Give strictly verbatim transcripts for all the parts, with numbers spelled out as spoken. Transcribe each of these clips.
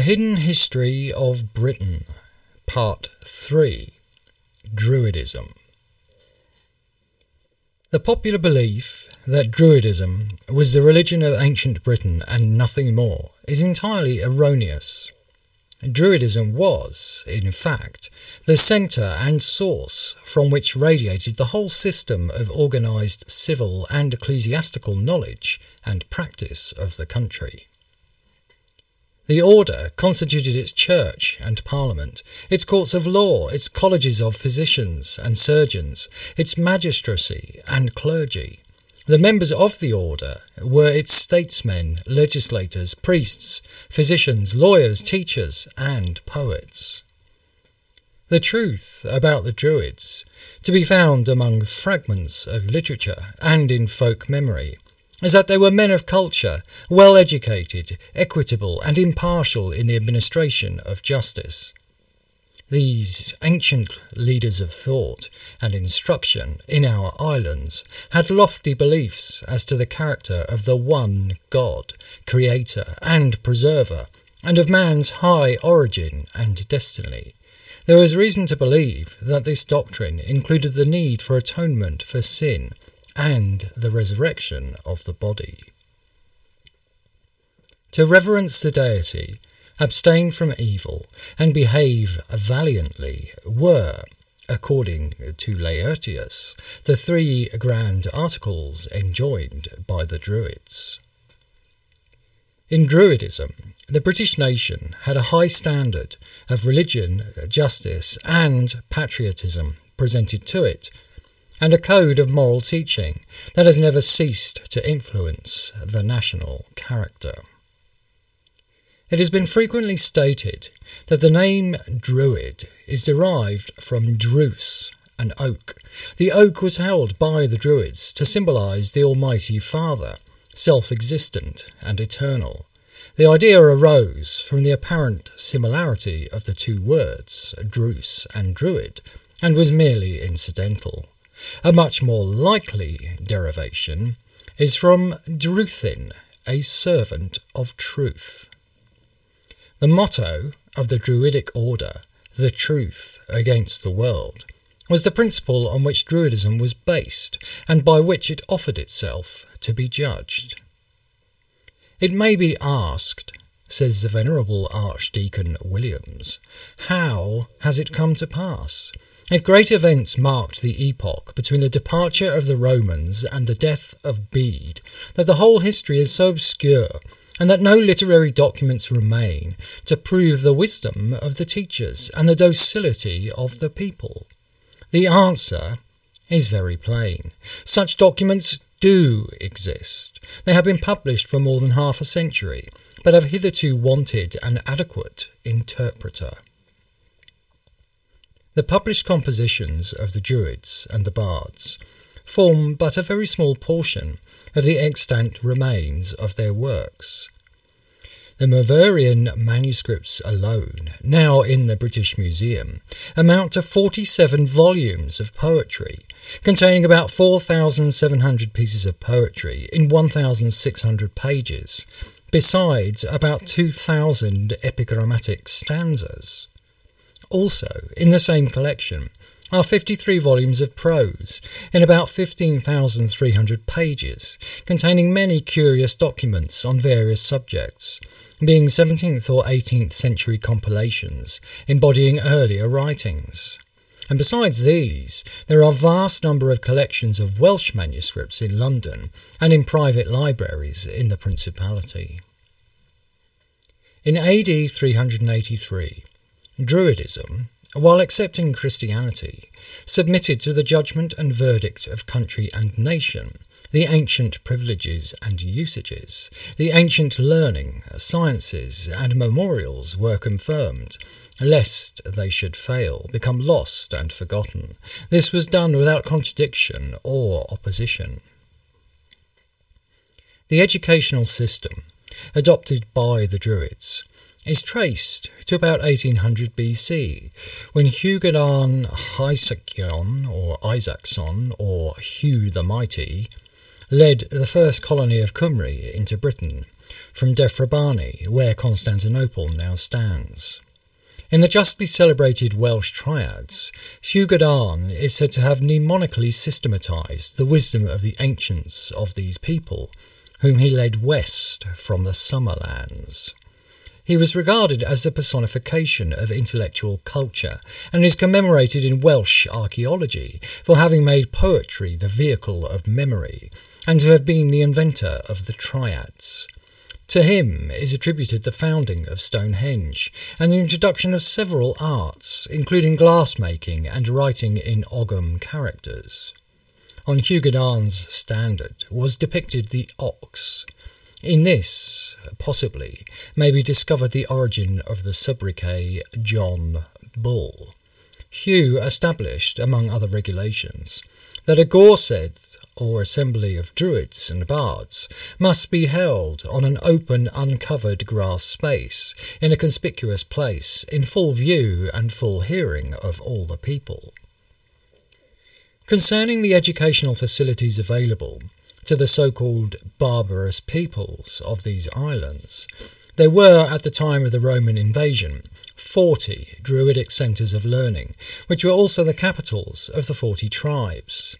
Hidden History of Britain, Part three, Druidism. The popular belief that Druidism was the religion of ancient Britain and nothing more is entirely erroneous. Druidism was, in fact, the centre and source from which radiated the whole system of organised civil and ecclesiastical knowledge and practice of the country. The order constituted its church and parliament, its courts of law, its colleges of physicians and surgeons, its magistracy and clergy. The members of the order were its statesmen, legislators, priests, physicians, lawyers, teachers, and poets. The truth about the Druids, to be found among fragments of literature and in folk memory, is that they were men of culture, well-educated, equitable, and impartial in the administration of justice. These ancient leaders of thought and instruction in our islands had lofty beliefs as to the character of the one God, creator and preserver, and of man's high origin and destiny. There is reason to believe that this doctrine included the need for atonement for sin and the resurrection of the body. To reverence the deity, abstain from evil, and behave valiantly were, according to Laertius, the three grand articles enjoined by the Druids. In Druidism, the British nation had a high standard of religion, justice, and patriotism presented to it, and a code of moral teaching that has never ceased to influence the national character. It has been frequently stated that the name Druid is derived from Drus, an oak. The oak was held by the Druids to symbolise the Almighty Father, self-existent and eternal. The idea arose from the apparent similarity of the two words, Drus and Druid, and was merely incidental. A much more likely derivation is from Druthin, a servant of truth. The motto of the Druidic order, the truth against the world, was the principle on which Druidism was based and by which it offered itself to be judged. It may be asked, says the Venerable Archdeacon Williams, how has it come to pass? If great events marked the epoch between the departure of the Romans and the death of Bede, that the whole history is so obscure, and that no literary documents remain to prove the wisdom of the teachers and the docility of the people? The answer is very plain. Such documents do exist. They have been published for more than half a century, but have hitherto wanted an adequate interpreter. The published compositions of the Druids and the Bards form but a very small portion of the extant remains of their works. The Myverian manuscripts alone, now in the British Museum, amount to forty-seven volumes of poetry, containing about four thousand seven hundred pieces of poetry in one thousand six hundred pages, besides about two thousand epigrammatic stanzas. Also, in the same collection, are fifty-three volumes of prose, in about fifteen thousand three hundred pages, containing many curious documents on various subjects, being seventeenth or eighteenth century compilations embodying earlier writings. And besides these, there are a vast number of collections of Welsh manuscripts in London and in private libraries in the Principality. In A D three hundred eighty-three, Druidism, while accepting Christianity, submitted to the judgment and verdict of country and nation, the ancient privileges and usages, the ancient learning, sciences, and memorials were confirmed, lest they should fail, become lost and forgotten. This was done without contradiction or opposition. The educational system, adopted by the Druids, is traced to about eighteen hundred B C, when Huguedan Hysakion, or Isaacson, or Hugh the Mighty, led the first colony of Cymru into Britain, from Defrabani, where Constantinople now stands. In the justly celebrated Welsh triads, Hugh Gadarn is said to have mnemonically systematised the wisdom of the ancients of these people, whom he led west from the Summerlands. He was regarded as the personification of intellectual culture and is commemorated in Welsh archaeology for having made poetry the vehicle of memory and to have been the inventor of the triads. To him is attributed the founding of Stonehenge and the introduction of several arts, including glassmaking and writing in Ogham characters. On Hugh Gadarn's standard was depicted the ox. In this, possibly, may be discovered the origin of the sobriquet John Bull. Hugh established, among other regulations, that a gorsedd, or assembly of druids and bards, must be held on an open, uncovered grass space, in a conspicuous place, in full view and full hearing of all the people. Concerning the educational facilities available to the so-called barbarous peoples of these islands, there were, at the time of the Roman invasion, forty druidic centres of learning, which were also the capitals of the forty tribes.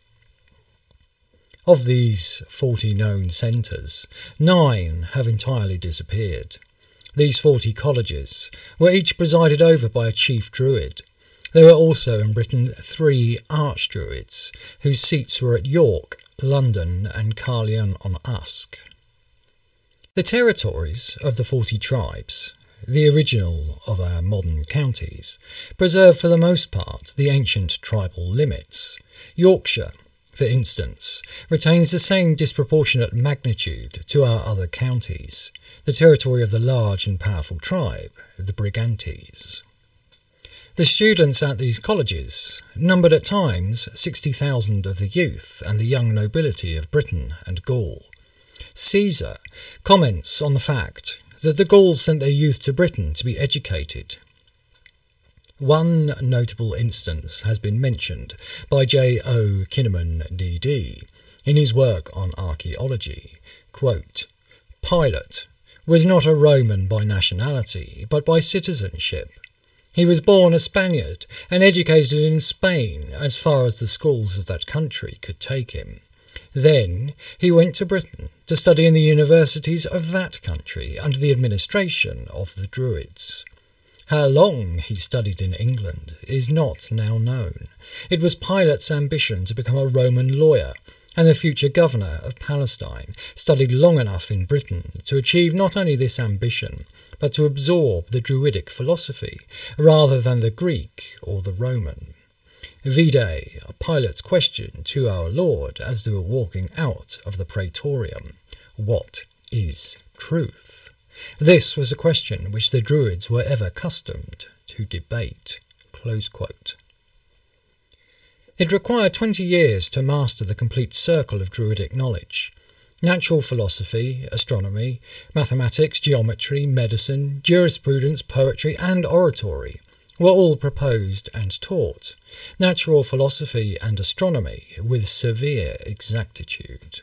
Of these forty known centres, nine have entirely disappeared. These forty colleges were each presided over by a chief druid. There were also in Britain three archdruids, whose seats were at York, London and Caerleon-on-Usk. The territories of the forty tribes, the original of our modern counties, preserve for the most part the ancient tribal limits. Yorkshire, for instance, retains the same disproportionate magnitude to our other counties, the territory of the large and powerful tribe, the Brigantes. The students at these colleges numbered at times sixty thousand of the youth and the young nobility of Britain and Gaul. Caesar comments on the fact that the Gauls sent their youth to Britain to be educated. One notable instance has been mentioned by J O Kinnaman D D in his work on archaeology. Quote, Pilate was not a Roman by nationality, but by citizenship. He was born a Spaniard and educated in Spain as far as the schools of that country could take him. Then he went to Britain to study in the universities of that country under the administration of the Druids. How long he studied in England is not now known. It was Pilate's ambition to become a Roman lawyer, and the future governor of Palestine studied long enough in Britain to achieve not only this ambition, but to absorb the Druidic philosophy, rather than the Greek or the Roman. Vide Pilate's question to our Lord as they were walking out of the Praetorium, what is truth? This was a question which the Druids were ever accustomed to debate. Close quote. It required twenty years to master the complete circle of Druidic knowledge. Natural philosophy, astronomy, mathematics, geometry, medicine, jurisprudence, poetry, and oratory were all proposed and taught. Natural philosophy and astronomy with severe exactitude.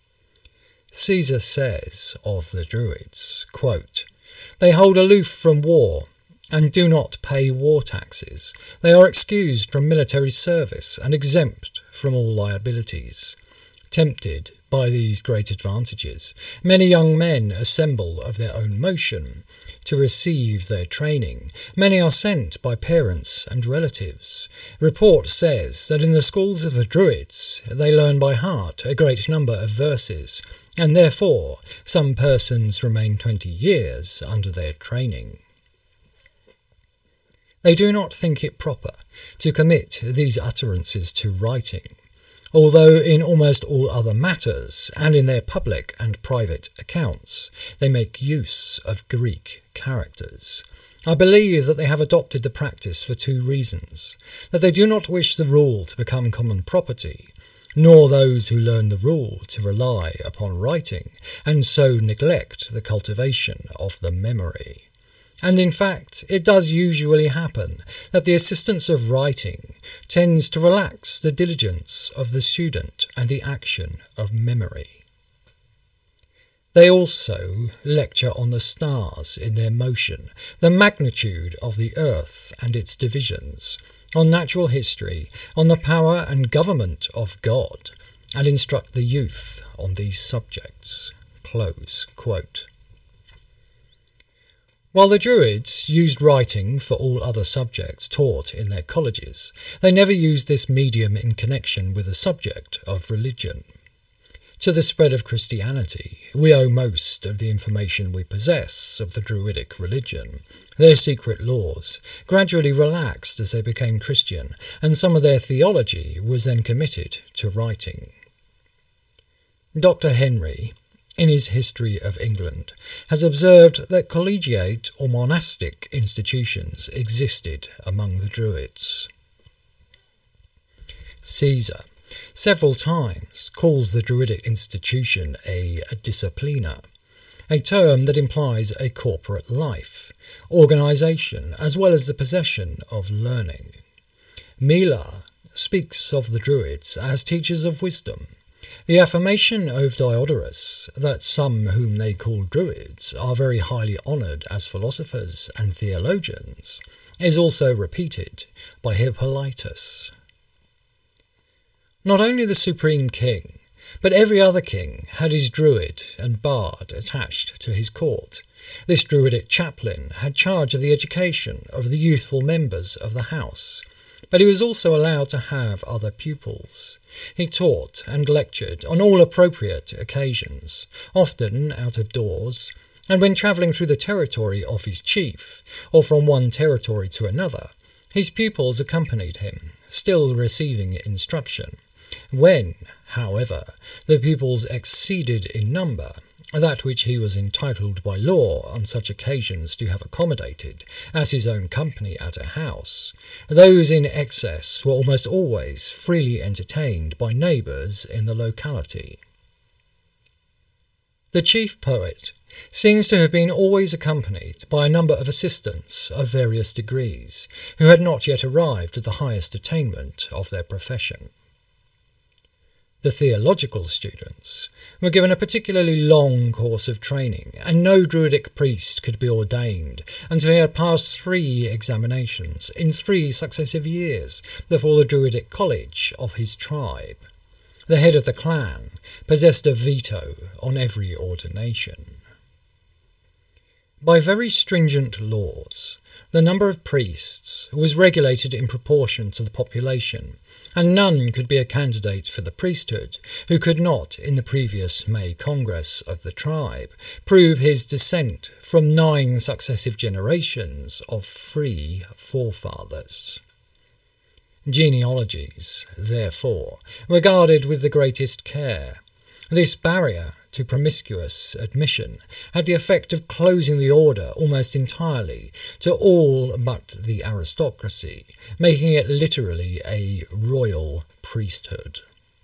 Caesar says of the Druids, quote, They hold aloof from war and do not pay war taxes. They are excused from military service and exempt from all liabilities. Tempted by these great advantages, many young men assemble of their own motion to receive their training. Many are sent by parents and relatives. Report says that in the schools of the Druids they learn by heart a great number of verses, and therefore some persons remain twenty years under their training. They do not think it proper to commit these utterances to writing, although in almost all other matters, and in their public and private accounts, they make use of Greek characters. I believe that they have adopted the practice for two reasons: that they do not wish the rule to become common property, nor those who learn the rule to rely upon writing, and so neglect the cultivation of the memory. And in fact, it does usually happen that the assistance of writing tends to relax the diligence of the student and the action of memory. They also lecture on the stars in their motion, the magnitude of the earth and its divisions, on natural history, on the power and government of God, and instruct the youth on these subjects." Close quote. While the Druids used writing for all other subjects taught in their colleges, they never used this medium in connection with the subject of religion. To the spread of Christianity, we owe most of the information we possess of the Druidic religion. Their secret laws gradually relaxed as they became Christian, and some of their theology was then committed to writing. Doctor Henry, in his History of England, has observed that collegiate or monastic institutions existed among the Druids. Caesar several times calls the Druidic institution a, a disciplina, a term that implies a corporate life, organisation, as well as the possession of learning. Mila speaks of the Druids as teachers of wisdom. The affirmation of Diodorus that some whom they call Druids are very highly honoured as philosophers and theologians is also repeated by Hippolytus. Not only the supreme king, but every other king had his druid and bard attached to his court. This druidic chaplain had charge of the education of the youthful members of the house, but he was also allowed to have other pupils. He taught and lectured on all appropriate occasions, often out of doors, and when travelling through the territory of his chief, or from one territory to another, his pupils accompanied him, still receiving instruction. When, however, the pupils exceeded in number that which he was entitled by law on such occasions to have accommodated as his own company at a house, those in excess were almost always freely entertained by neighbours in the locality. The chief poet seems to have been always accompanied by a number of assistants of various degrees, who had not yet arrived at the highest attainment of their profession. The theological students were given a particularly long course of training, and no Druidic priest could be ordained until he had passed three examinations in three successive years before the Druidic college of his tribe. The head of the clan possessed a veto on every ordination. By very stringent laws, the number of priests was regulated in proportion to the population, and none could be a candidate for the priesthood who could not, in the previous May Congress of the tribe, prove his descent from nine successive generations of free forefathers. Genealogies, therefore, were guarded with the greatest care. This barrier to promiscuous admission had the effect of closing the order almost entirely to all but the aristocracy, making it literally a royal priesthood.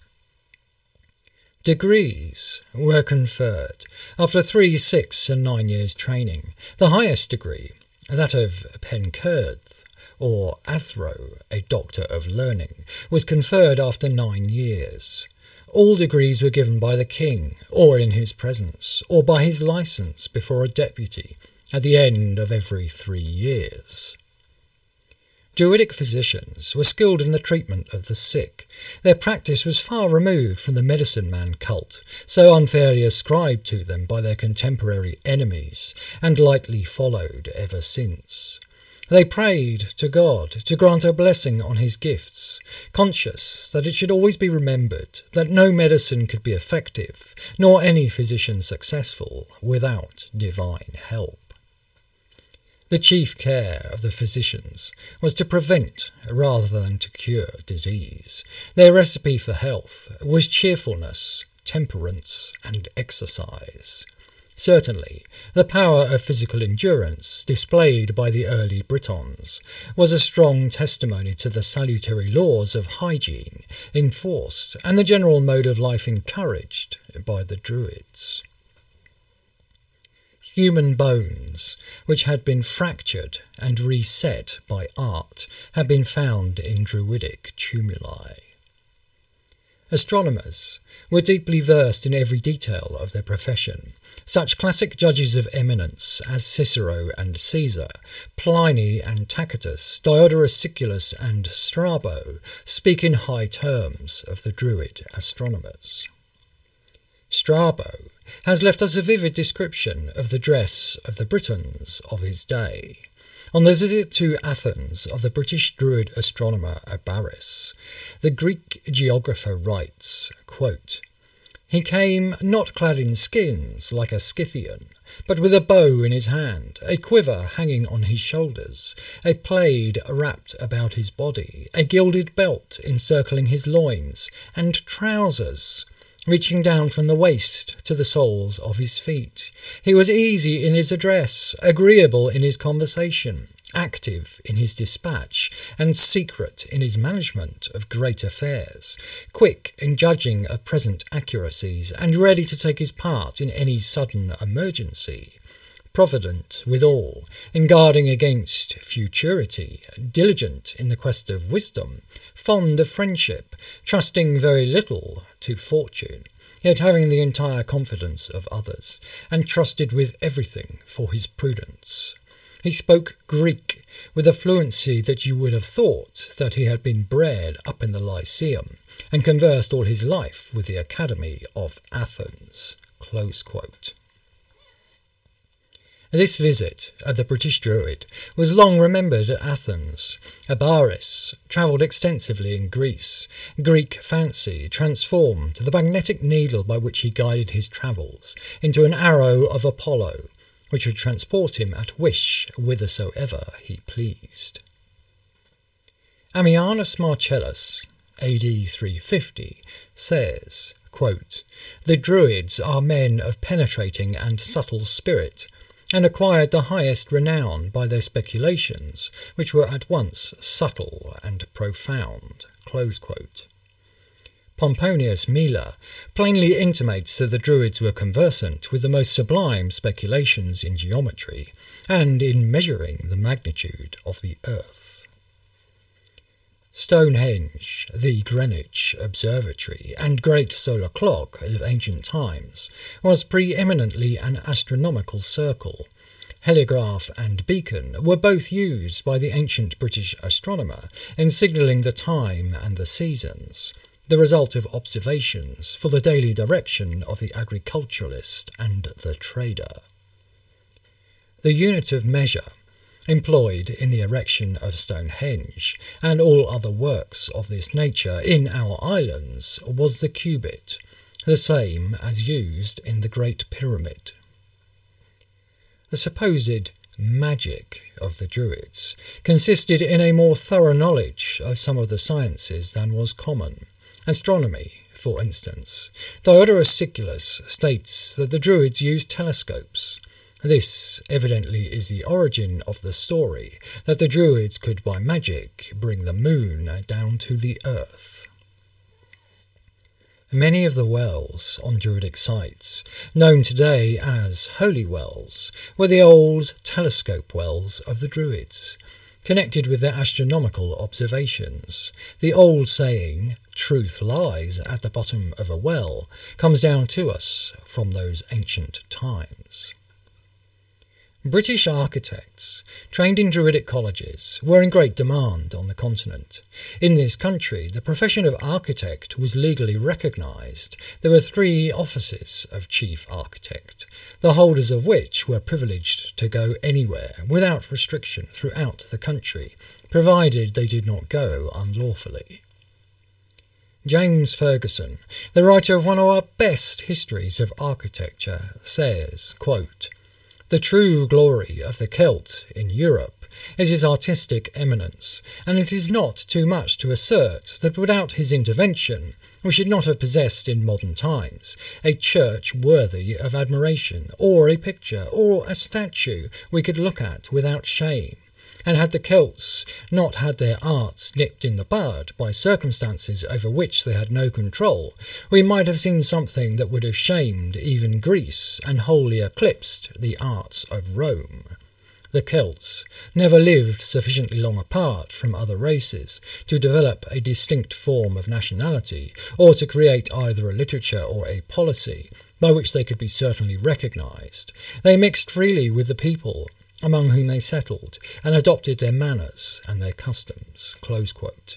Degrees were conferred after three, six, and nine years' training. The highest degree, that of Pencurd, or Athro, a doctor of learning, was conferred after nine years. All degrees were given by the king, or in his presence, or by his licence before a deputy, at the end of every three years. Druidic physicians were skilled in the treatment of the sick. Their practice was far removed from the medicine-man cult, so unfairly ascribed to them by their contemporary enemies, and lightly followed ever since. They prayed to God to grant a blessing on his gifts, conscious that it should always be remembered that no medicine could be effective, nor any physician successful, without divine help. The chief care of the physicians was to prevent rather than to cure disease. Their recipe for health was cheerfulness, temperance, and exercise. Certainly, the power of physical endurance displayed by the early Britons was a strong testimony to the salutary laws of hygiene enforced and the general mode of life encouraged by the Druids. Human bones which had been fractured and reset by art, had been found in Druidic tumuli. Astronomers were deeply versed in every detail of their profession. Such classic judges of eminence as Cicero and Caesar, Pliny and Tacitus, Diodorus Siculus and Strabo speak in high terms of the Druid astronomers. Strabo has left us a vivid description of the dress of the Britons of his day. On the visit to Athens of the British Druid astronomer Abaris, the Greek geographer writes, quote, "He came not clad in skins like a Scythian, but with a bow in his hand, a quiver hanging on his shoulders, a plaid wrapped about his body, a gilded belt encircling his loins, and trousers reaching down from the waist to the soles of his feet. He was easy in his address, agreeable in his conversation, active in his dispatch, and secret in his management of great affairs, quick in judging of present accuracies, and ready to take his part in any sudden emergency, provident withal in guarding against futurity, diligent in the quest of wisdom, fond of friendship, trusting very little to fortune, yet having the entire confidence of others, and trusted with everything for his prudence. He spoke Greek with a fluency that you would have thought that he had been bred up in the Lyceum, and conversed all his life with the Academy of Athens." Close quote. This visit of the British Druid was long remembered at Athens. Abaris travelled extensively in Greece. Greek fancy transformed the magnetic needle by which he guided his travels into an arrow of Apollo, which would transport him at wish whithersoever he pleased. Ammianus Marcellus, A D three fifty, says, quote, "The Druids are men of penetrating and subtle spirit, and acquired the highest renown by their speculations, which were at once subtle and profound." Close quote. Pomponius Mela plainly intimates that the Druids were conversant with the most sublime speculations in geometry, and in measuring the magnitude of the earth. Stonehenge, the Greenwich Observatory, and great solar clock of ancient times, was pre-eminently an astronomical circle. Heliograph and beacon were both used by the ancient British astronomer in signalling the time and the seasons, the result of observations for the daily direction of the agriculturalist and the trader. The unit of measure employed in the erection of Stonehenge and all other works of this nature in our islands was the cubit, the same as used in the Great Pyramid. The supposed magic of the Druids consisted in a more thorough knowledge of some of the sciences than was common. Astronomy, for instance. Diodorus Siculus states that the Druids used telescopes. This evidently is the origin of the story, that the Druids could by magic bring the moon down to the earth. Many of the wells on Druidic sites, known today as holy wells, were the old telescope wells of the Druids, connected with their astronomical observations. The old saying, "Truth lies at the bottom of a well," comes down to us from those ancient times. British architects, trained in Druidic colleges, were in great demand on the continent. In this country, the profession of architect was legally recognised. There were three offices of chief architect, the holders of which were privileged to go anywhere without restriction throughout the country, provided they did not go unlawfully. James Ferguson, the writer of one of our best histories of architecture, says, quote, "The true glory of the Celt in Europe is his artistic eminence, and it is not too much to assert that without his intervention we should not have possessed in modern times a church worthy of admiration, or a picture, or a statue we could look at without shame. And had the Celts not had their arts nipped in the bud by circumstances over which they had no control, we might have seen something that would have shamed even Greece and wholly eclipsed the arts of Rome." The Celts never lived sufficiently long apart from other races to develop a distinct form of nationality, or to create either a literature or a policy by which they could be certainly recognised. They mixed freely with the people among whom they settled, and adopted their manners and their customs." Close quote.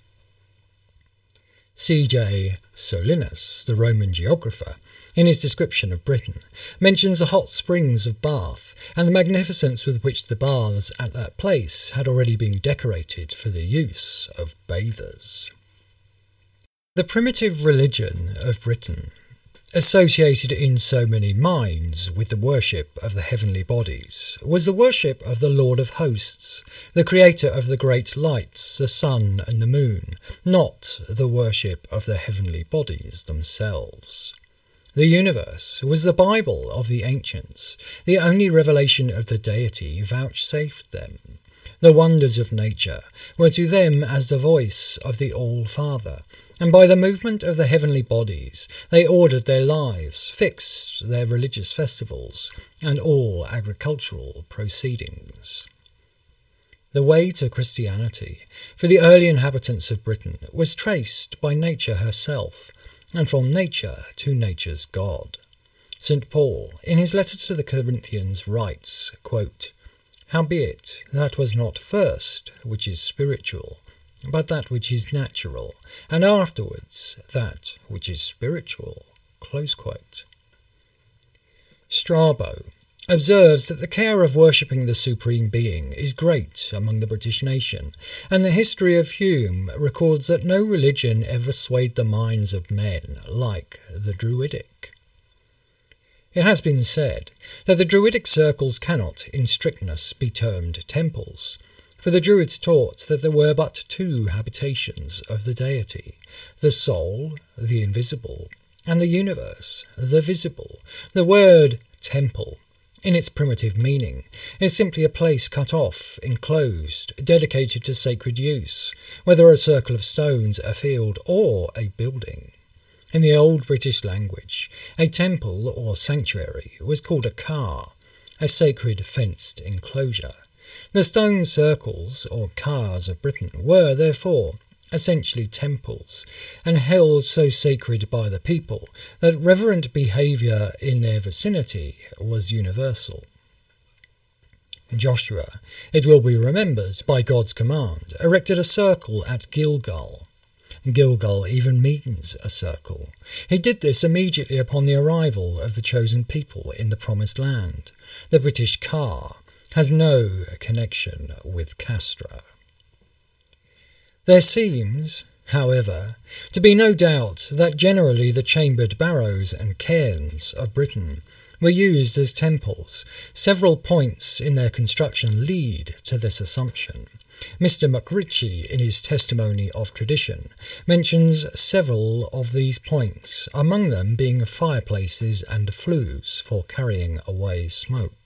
C J Solinus, the Roman geographer, in his description of Britain, mentions the hot springs of Bath and the magnificence with which the baths at that place had already been decorated for the use of bathers. The primitive religion of Britain, associated in so many minds with the worship of the heavenly bodies, was the worship of the Lord of Hosts, the creator of the great lights, the sun and the moon, not the worship of the heavenly bodies themselves. The universe was the Bible of the ancients, the only revelation of the deity vouchsafed them. The wonders of nature were to them as the voice of the All-Father, and by the movement of the heavenly bodies they ordered their lives, fixed their religious festivals, and all agricultural proceedings. The way to Christianity for the early inhabitants of Britain was traced by nature herself, and from nature to nature's God. Saint Paul, in his letter to the Corinthians, writes, quote, "Howbeit, that was not first which is spiritual, but that which is natural, and afterwards that which is spiritual." Close quote. Strabo observes that the care of worshipping the Supreme Being is great among the British nation, and the history of Hume records that no religion ever swayed the minds of men like the Druidic. It has been said that the Druidic circles cannot, in strictness, be termed temples, for the Druids taught that there were but two habitations of the deity, the soul, the invisible, and the universe, the visible. The word temple, in its primitive meaning, is simply a place cut off, enclosed, dedicated to sacred use, whether a circle of stones, a field, or a building. In the old British language, a temple or sanctuary was called a car, a sacred fenced enclosure. The stone circles, or cars of Britain, were, therefore, essentially temples, and held so sacred by the people that reverent behaviour in their vicinity was universal. Joshua, it will be remembered, by God's command, erected a circle at Gilgal. Gilgal even means a circle. He did this immediately upon the arrival of the chosen people in the Promised Land. The British car has no connection with Castra. There seems, however, to be no doubt that generally the chambered barrows and cairns of Britain were used as temples. Several points in their construction lead to this assumption. Mister McRitchie, in his Testimony of Tradition, mentions several of these points, among them being fireplaces and flues for carrying away smoke.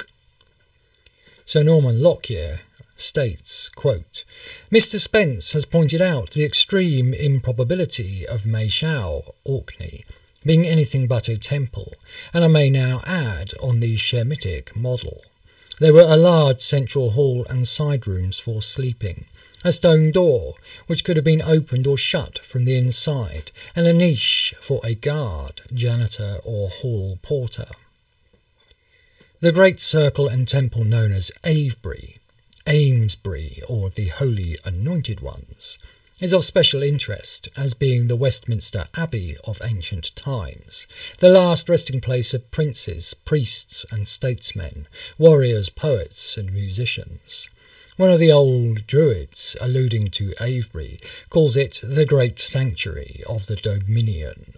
Sir Norman Lockyer states, quote, "Mister Spence has pointed out the extreme improbability of Maeshowe, Orkney, being anything but a temple, and I may now add on the Shemitic model. There were a large central hall and side rooms for sleeping, a stone door which could have been opened or shut from the inside, and a niche for a guard, janitor, or hall porter. The great circle and temple known as Avebury, Amesbury, or the Holy Anointed Ones, is of special interest as being the Westminster Abbey of ancient times, the last resting place of princes, priests and statesmen, warriors, poets and musicians. One of the old Druids, alluding to Avebury, calls it the great sanctuary of the Dominion.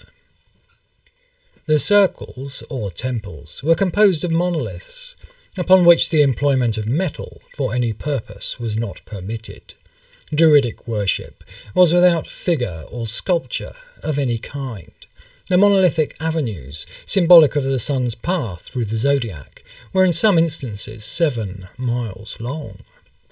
The circles, or temples, were composed of monoliths, upon which the employment of metal for any purpose was not permitted. Druidic worship was without figure or sculpture of any kind. The monolithic avenues, symbolic of the sun's path through the zodiac, were in some instances seven miles long.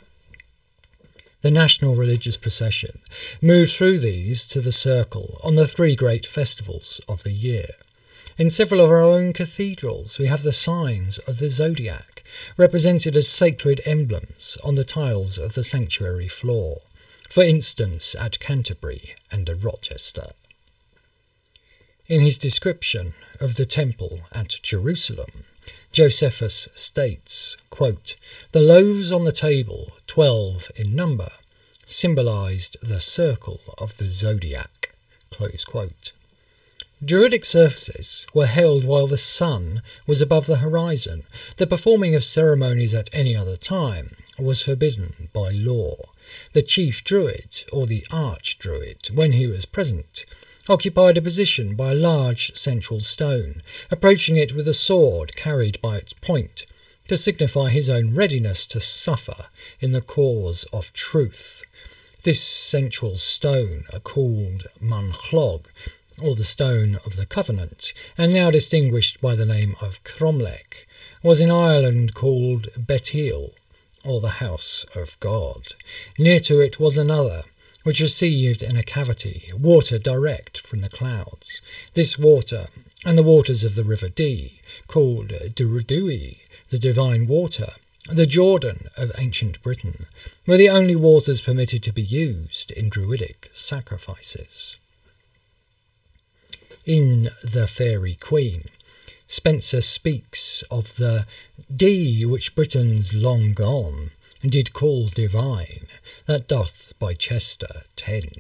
The national religious procession moved through these to the circle on the three great festivals of the year. In several of our own cathedrals we have the signs of the zodiac, represented as sacred emblems on the tiles of the sanctuary floor, for instance at Canterbury and at Rochester. In his description of the temple at Jerusalem, Josephus states, quote, "The loaves on the table, twelve in number, symbolized the circle of the zodiac." Close quote. Druidic services were held while the sun was above the horizon. The performing of ceremonies at any other time was forbidden by law. The chief druid, or the archdruid, when he was present, occupied a position by a large central stone, approaching it with a sword carried by its point, to signify his own readiness to suffer in the cause of truth. This central stone, called Manchlog, or the Stone of the Covenant, and now distinguished by the name of Cromlech, was in Ireland called Bethel, or the House of God. Near to it was another, which received in a cavity water direct from the clouds. This water, and the waters of the River Dee, called Durudui, the divine water, the Jordan of ancient Britain, were the only waters permitted to be used in Druidic sacrifices. In The Fairy Queen, Spenser speaks of the Dee which Britons long gone did call divine, that doth by Chester tend.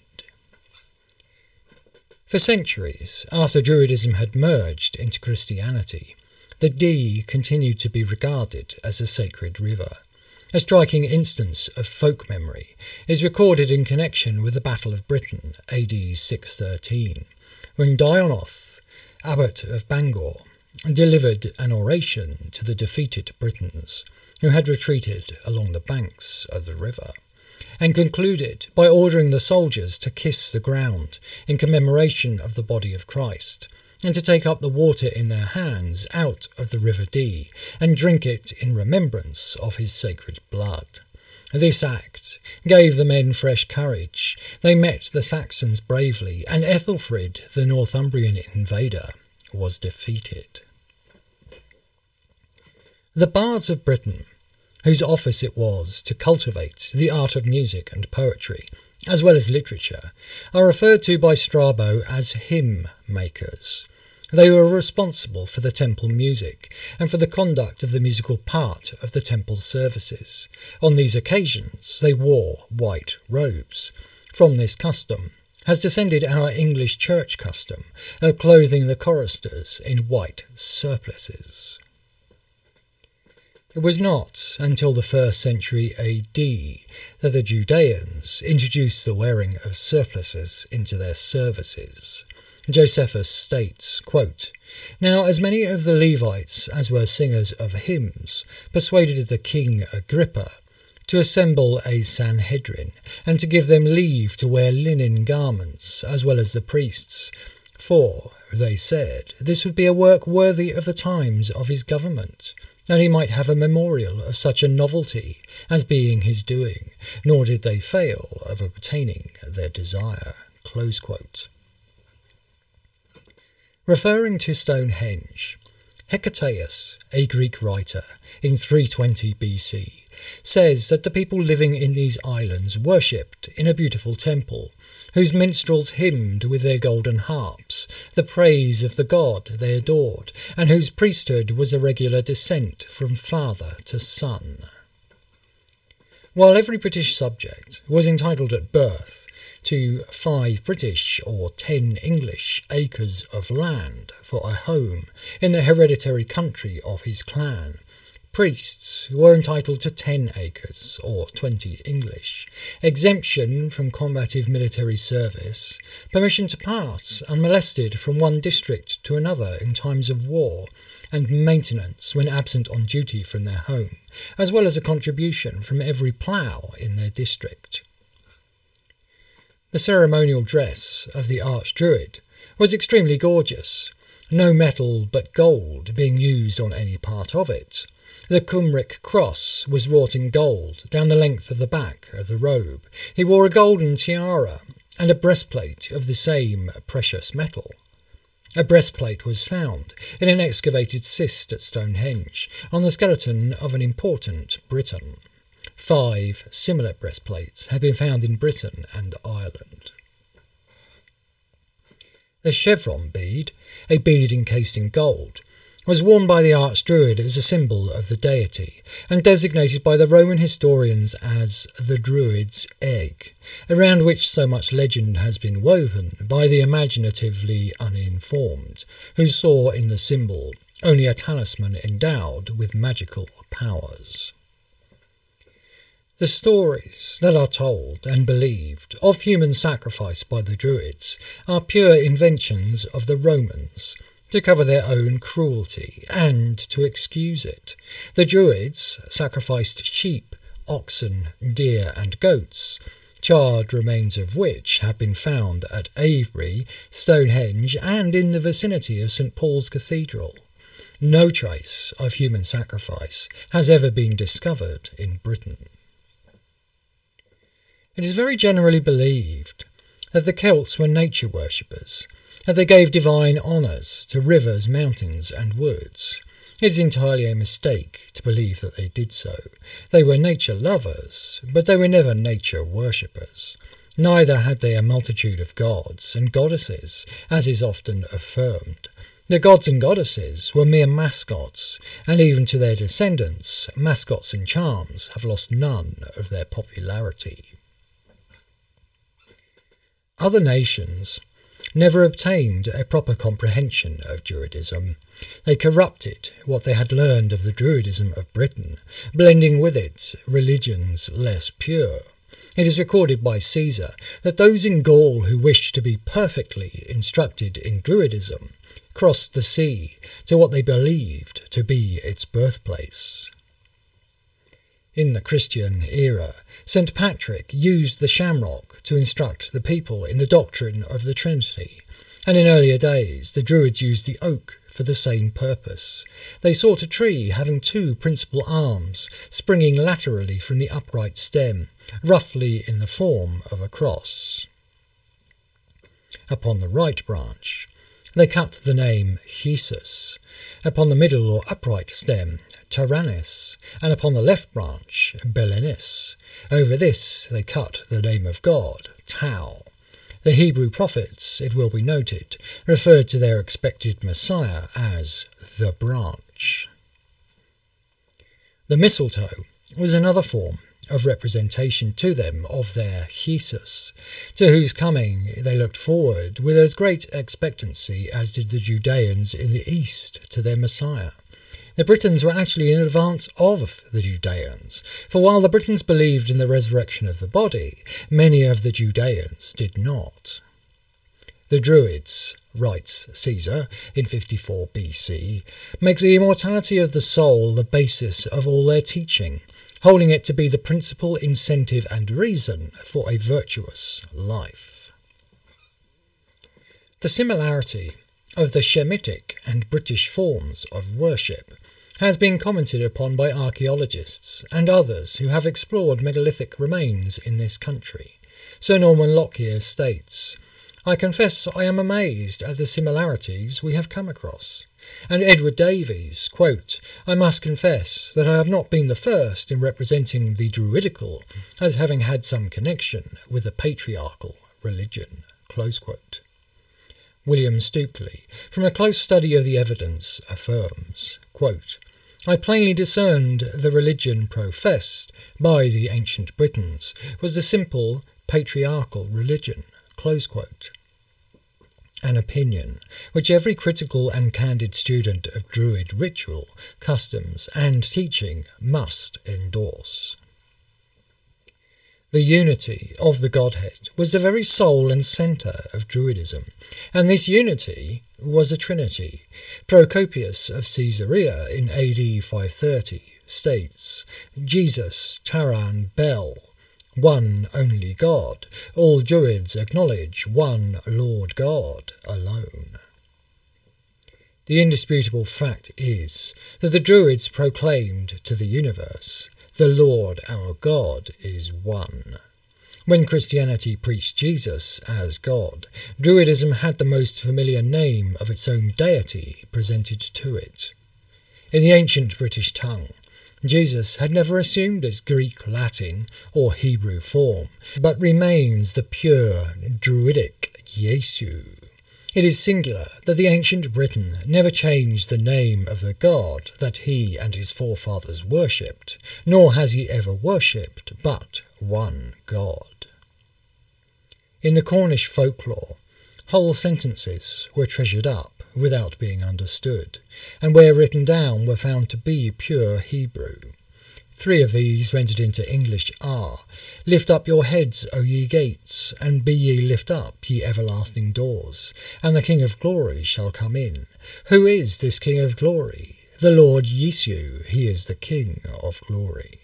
For centuries, after Druidism had merged into Christianity, the Dee continued to be regarded as a sacred river. A striking instance of folk memory is recorded in connection with the Battle of Britain, A D six thirteen, when Dionoth, abbot of Bangor, delivered an oration to the defeated Britons, who had retreated along the banks of the river, and concluded by ordering the soldiers to kiss the ground in commemoration of the body of Christ, and to take up the water in their hands out of the River Dee, and drink it in remembrance of his sacred blood. This act gave the men fresh courage. They met the Saxons bravely, and Ethelfrid, the Northumbrian invader, was defeated. The bards of Britain, whose office it was to cultivate the art of music and poetry, as well as literature, are referred to by Strabo as hymn makers. They were responsible for the temple music and for the conduct of the musical part of the temple services. On these occasions they wore white robes. From this custom has descended our English church custom of clothing the choristers in white surplices. It was not until the first century A D that the Judeans introduced the wearing of surplices into their services. Josephus states, quote, "Now as many of the Levites as were singers of hymns persuaded the king Agrippa to assemble a Sanhedrin, and to give them leave to wear linen garments, as well as the priests. For, they said, this would be a work worthy of the times of his government, and he might have a memorial of such a novelty as being his doing, nor did they fail of obtaining their desire." Close quote. Referring to Stonehenge, Hecataeus, a Greek writer, in three twenty B C, says that the people living in these islands worshipped in a beautiful temple, whose minstrels hymned with their golden harps the praise of the god they adored, and whose priesthood was a regular descent from father to son. While every British subject was entitled at birth to five British or ten English acres of land for a home in the hereditary country of his clan, priests were entitled to ten acres or twenty English, exemption from combative military service, permission to pass unmolested from one district to another in times of war, and maintenance when absent on duty from their home, as well as a contribution from every plough in their district. The ceremonial dress of the Archdruid was extremely gorgeous, no metal but gold being used on any part of it. The Cymric cross was wrought in gold down the length of the back of the robe. He wore a golden tiara and a breastplate of the same precious metal. A breastplate was found in an excavated cist at Stonehenge on the skeleton of an important Briton. Five similar breastplates have been found in Britain and Ireland. The chevron bead, a bead encased in gold, was worn by the archdruid as a symbol of the deity, and designated by the Roman historians as the Druid's egg, around which so much legend has been woven by the imaginatively uninformed, who saw in the symbol only a talisman endowed with magical powers. The stories that are told and believed of human sacrifice by the Druids are pure inventions of the Romans, to cover their own cruelty and to excuse it. The Druids sacrificed sheep, oxen, deer and goats, charred remains of which have been found at Avebury, Stonehenge and in the vicinity of St Paul's Cathedral. No trace of human sacrifice has ever been discovered in Britain. It is very generally believed that the Celts were nature worshippers, that they gave divine honours to rivers, mountains and woods. It is entirely a mistake to believe that they did so. They were nature lovers, but they were never nature worshippers. Neither had they a multitude of gods and goddesses, as is often affirmed. The gods and goddesses were mere mascots, and even to their descendants, mascots and charms have lost none of their popularity. Other nations never obtained a proper comprehension of Druidism. They corrupted what they had learned of the Druidism of Britain, blending with it religions less pure. It is recorded by Caesar that those in Gaul who wished to be perfectly instructed in Druidism crossed the sea to what they believed to be its birthplace. In the Christian era, Saint Patrick used the shamrock to instruct the people in the doctrine of the Trinity, and in earlier days the Druids used the oak for the same purpose. They sought a tree having two principal arms, springing laterally from the upright stem, roughly in the form of a cross. Upon the right branch, they cut the name Jesus, upon the middle or upright stem, Taranis, and upon the left branch, Belenis. Over this they cut the name of God, Tau. The Hebrew prophets, it will be noted, referred to their expected Messiah as the branch. The mistletoe was another form of representation to them of their Jesus, to whose coming they looked forward with as great expectancy as did the Judeans in the East to their Messiah. The Britons were actually in advance of the Judeans, for while the Britons believed in the resurrection of the body, many of the Judeans did not. The Druids, writes Caesar in fifty-four B C, make the immortality of the soul the basis of all their teaching, holding it to be the principal incentive and reason for a virtuous life. The similarity of the Shemitic and British forms of worship has been commented upon by archaeologists and others who have explored megalithic remains in this country. Sir Norman Lockyer states, "I confess I am amazed at the similarities we have come across." And Edward Davies, quote, "I must confess that I have not been the first in representing the Druidical as having had some connection with the patriarchal religion." Close quote. William Stukeley, from a close study of the evidence, affirms, quote, "I plainly discerned the religion professed by the ancient Britons was the simple patriarchal religion." Close quote. An opinion which every critical and candid student of Druid ritual, customs, and teaching must endorse. The unity of the Godhead was the very soul and centre of Druidism, and this unity was a trinity. Procopius of Caesarea in A D five thirty states, "Jesus, Taran, Bel, one only God. All Druids acknowledge one Lord God alone." The indisputable fact is that the Druids proclaimed to the universe, "The Lord our God is one." When Christianity preached Jesus as God, Druidism had the most familiar name of its own deity presented to it. In the ancient British tongue, Jesus had never assumed its Greek, Latin, or Hebrew form, but remains the pure Druidic Yesu. It is singular that the ancient Briton never changed the name of the god that he and his forefathers worshipped, nor has he ever worshipped but one god. In the Cornish folklore, whole sentences were treasured up without being understood, and where written down were found to be pure Hebrew. Three of these rendered into English are, "Lift up your heads, O ye gates, and be ye lift up, ye everlasting doors, and the King of glory shall come in. Who is this King of glory? The Lord Yesu, he is the King of glory."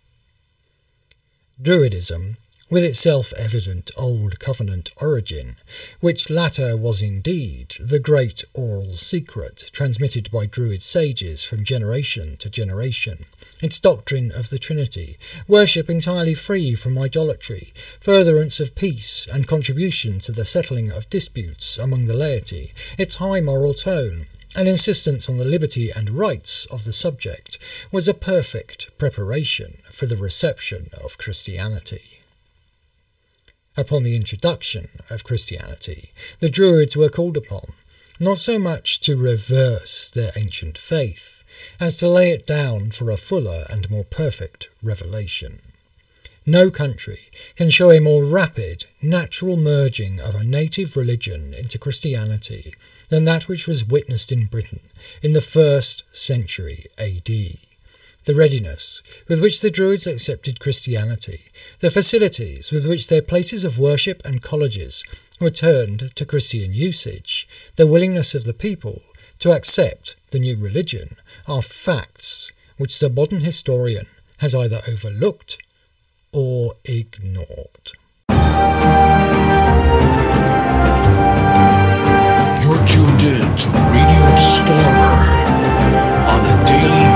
Druidism, with its self-evident Old Covenant origin, which latter was indeed the great oral secret transmitted by Druid sages from generation to generation, its doctrine of the Trinity, worship entirely free from idolatry, furtherance of peace and contribution to the settling of disputes among the laity, its high moral tone, and insistence on the liberty and rights of the subject, was a perfect preparation for the reception of Christianity. Upon the introduction of Christianity, the Druids were called upon, not so much to reverse their ancient faith, as to lay it down for a fuller and more perfect revelation. No country can show a more rapid, natural merging of a native religion into Christianity than that which was witnessed in Britain in the first century A D. The readiness with which the Druids accepted Christianity, the facilities with which their places of worship and colleges were turned to Christian usage, the willingness of the people to accept the new religion are facts which the modern historian has either overlooked or ignored. You're tuned in to Radio Stormer on a daily